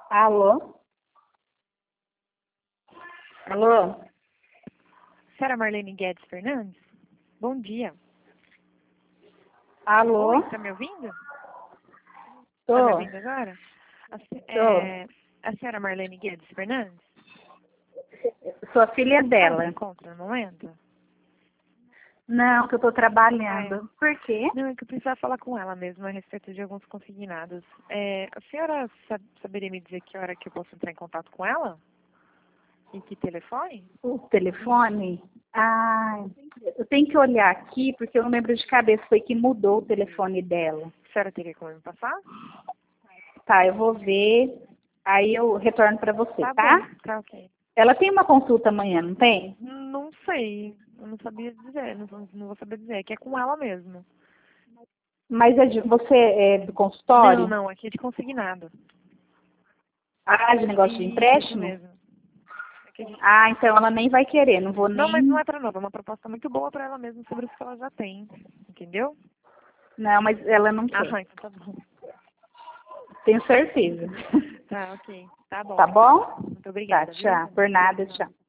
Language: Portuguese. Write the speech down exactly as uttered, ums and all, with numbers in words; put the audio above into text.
Alô? Alô? Senhora Marlene Guedes Fernandes? Bom dia. Alô? Oi, tá me ouvindo? Tô. Tá me ouvindo agora? A, se- Tô. é, a senhora Marlene Guedes Fernandes? Sou a filha Ela se dela. encontra no momento? Não, que eu tô trabalhando. Ah, Por quê? Não, é que eu precisava falar com ela mesmo a respeito de alguns consignados. É, a senhora sa- saberia me dizer que hora que eu posso entrar em contato com ela? E que telefone? O telefone? Ah, eu tenho que olhar aqui, porque eu não lembro de cabeça. Foi que mudou o telefone dela. A senhora teria como me passar? Tá, eu vou ver. Aí eu retorno pra você, Tá tá? bom, tá ok. Ela tem uma consulta amanhã, não tem? Não sei, eu não sabia dizer, não, vou- não vou saber dizer, é que é com ela mesmo. Mas é de, você é do Não, consultório? não, aqui é de consignado. Ah, de negócio de Isso, isso empréstimo? mesmo. Aqui é de- Ah, então ela nem vai querer. Não vou Não, mas não nem... é pra nova, é uma proposta muito boa pra ela mesmo sobre o que ela já tem. Entendeu? Não, mas ela não quer. Ah, então tá bom. Tenho certeza. Tá, ok. Tá bom. Tá bom? Muito Tá, obrigada, viu? tchau. Por nada, tchau.